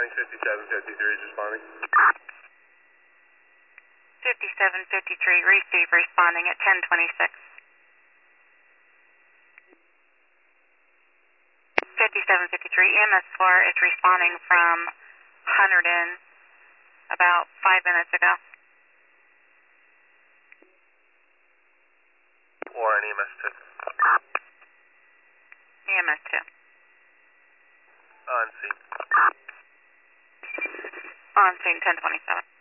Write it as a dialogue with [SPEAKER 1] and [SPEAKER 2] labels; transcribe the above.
[SPEAKER 1] 5753 is responding.
[SPEAKER 2] 5753, receive, responding at 1026. 5753, EMS4 is responding from Hunterdon about 5 minutes ago.
[SPEAKER 1] Or an EMS2.
[SPEAKER 2] EMS2.
[SPEAKER 1] On scene.
[SPEAKER 2] On scene 1027.